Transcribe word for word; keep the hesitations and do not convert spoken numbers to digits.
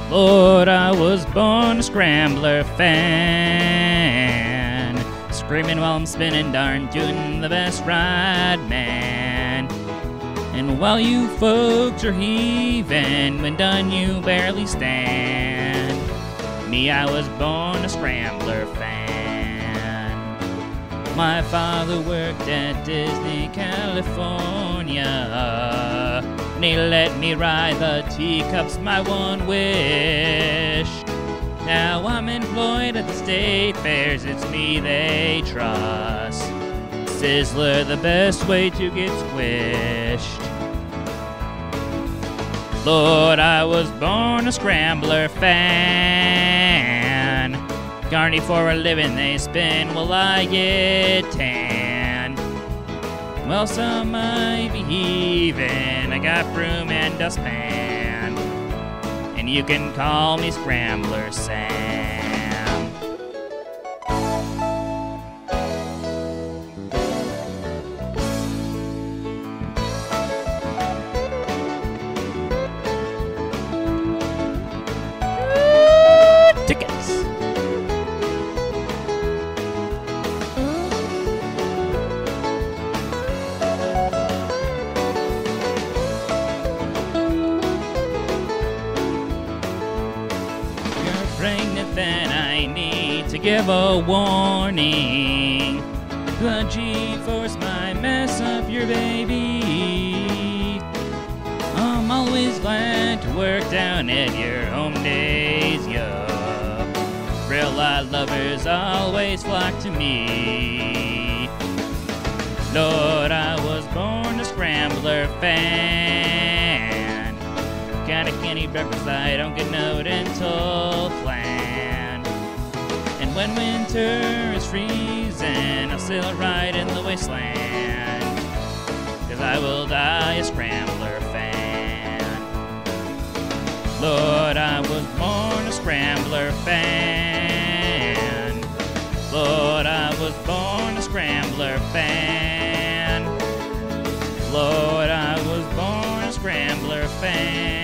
Lord, I was born a Scrambler fan. Screaming while I'm spinning, darn, doing the best ride, man. And while you folks are heaving, when done you barely stand. Me, I was born a Scrambler fan. My father worked at Disney, California, and he let me ride the teacups, my one wish. Now I'm employed at the state fairs, it's me they trust. Sizzler, the best way to get squished. Lord, I was born a Scrambler fan. Garney for a living they spin while I get tan. Well, some might be heaving, I got broom and dustpan. And you can call me Scrambler Sam. Tickets. You're pregnant, then I need to give a warning. The G-force might mess up your baby. I'm always glad to work down at your home days, yo. Real life lovers always flock to me. Lord, I was born a Scrambler fan. Got a candy breakfast I don't get no dental plan. And when winter is freezing, I'll still ride in the wasteland. Cause I will die a Scrambler fan. Lord, I was born a Scrambler fan. Lord, I was born a Scrambler fan. Lord, I was born a Scrambler fan.